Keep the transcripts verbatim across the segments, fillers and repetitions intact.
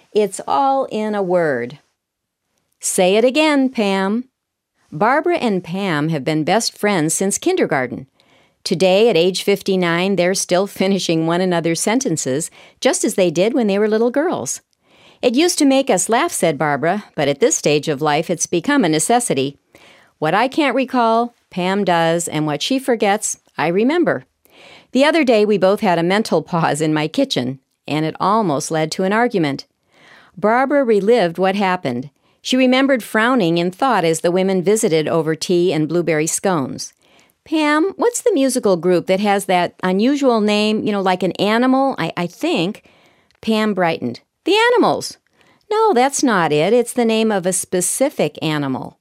It's all in a word. Say it again, Pam. Barbara and Pam have been best friends since kindergarten. Today, at age fifty-nine, they're still finishing one another's sentences, just as they did when they were little girls. It used to make us laugh, said Barbara, but at this stage of life, it's become a necessity. What I can't recall, Pam does, and what she forgets, I remember. The other day, we both had a mental pause in my kitchen, and it almost led to an argument. Barbara relived what happened. She remembered frowning in thought as the women visited over tea and blueberry scones. Pam, what's the musical group that has that unusual name, you know, like an animal, I, I think? Pam brightened. The Animals. No, that's not it. It's the name of a specific animal.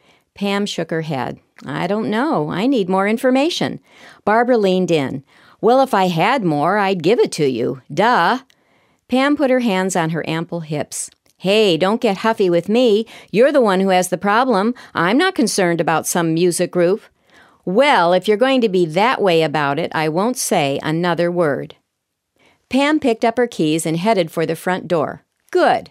Pam shook her head. I don't know. I need more information. Barbara leaned in. Well, if I had more, I'd give it to you. Duh. Pam put her hands on her ample hips. Hey, don't get huffy with me. You're the one who has the problem. I'm not concerned about some music group. Well, if you're going to be that way about it, I won't say another word. Pam picked up her keys and headed for the front door. Good.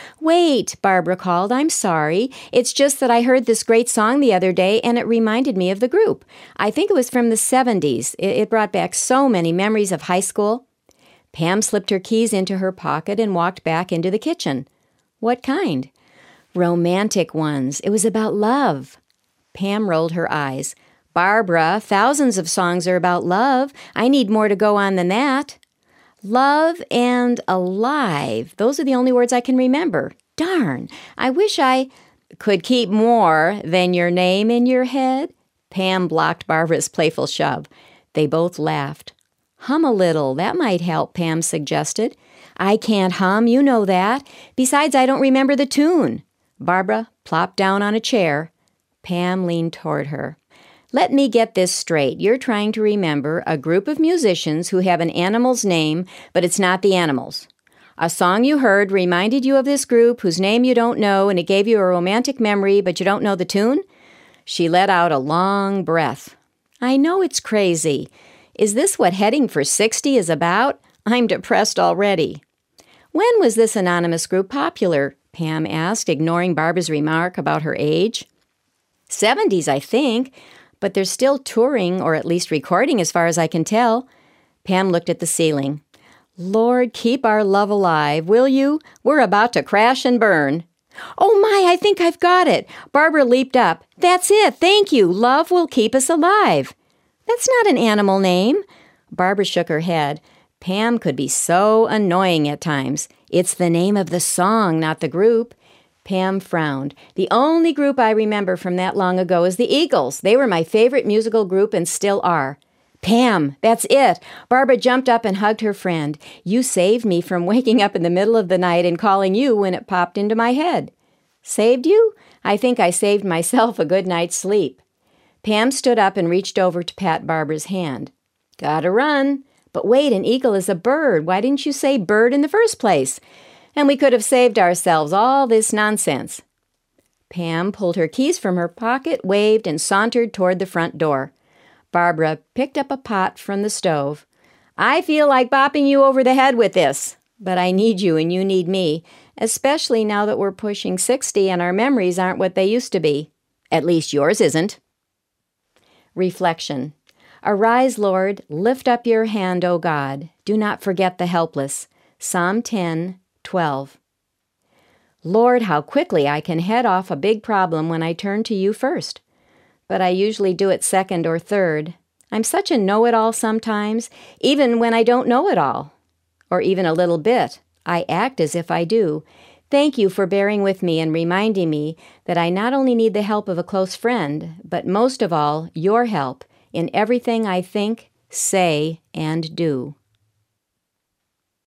Wait, Barbara called. I'm sorry. It's just that I heard this great song the other day, and it reminded me of the group. I think it was from the seventies. It, it brought back so many memories of high school. Pam slipped her keys into her pocket and walked back into the kitchen. What kind? Romantic ones. It was about love. Pam rolled her eyes. Barbara, thousands of songs are about love. I need more to go on than that. Love and alive. Those are the only words I can remember. Darn, I wish I could keep more than your name in your head. Pam blocked Barbara's playful shove. They both laughed. Hum a little. That might help, Pam suggested. I can't hum, you know that. Besides, I don't remember the tune. Barbara plopped down on a chair. Pam leaned toward her. Let me get this straight. You're trying to remember a group of musicians who have an animal's name, but it's not the Animals. A song you heard reminded you of this group whose name you don't know, and it gave you a romantic memory, but you don't know the tune? She let out a long breath. I know it's crazy. Is this what heading for sixty is about? I'm depressed already. When was this anonymous group popular? Pam asked, ignoring Barbara's remark about her age. Seventies, I think. But they're still touring, or at least recording as far as I can tell. Pam looked at the ceiling. Lord, keep our love alive, will you? We're about to crash and burn. Oh my, I think I've got it. Barbara leaped up. That's it, thank you. Love will keep us alive. That's not an animal name. Barbara shook her head. Pam could be so annoying at times. It's the name of the song, not the group. Pam frowned. The only group I remember from that long ago is the Eagles. They were my favorite musical group and still are. Pam, that's it. Barbara jumped up and hugged her friend. You saved me from waking up in the middle of the night and calling you when it popped into my head. Saved you? I think I saved myself a good night's sleep. Pam stood up and reached over to pat Barbara's hand. Gotta run. But wait, an eagle is a bird. Why didn't you say bird in the first place? And we could have saved ourselves all this nonsense. Pam pulled her keys from her pocket, waved, and sauntered toward the front door. Barbara picked up a pot from the stove. I feel like bopping you over the head with this, but I need you and you need me, especially now that we're pushing sixty and our memories aren't what they used to be. At least yours isn't. Reflection. Arise, Lord, lift up your hand, O God. Do not forget the helpless. Psalm ten, twelve. Lord, how quickly I can head off a big problem when I turn to you first. But I usually do it second or third. I'm such a know-it-all sometimes, even when I don't know it all. Or even a little bit. I act as if I do. Thank you for bearing with me and reminding me that I not only need the help of a close friend, but most of all, your help in everything I think, say, and do.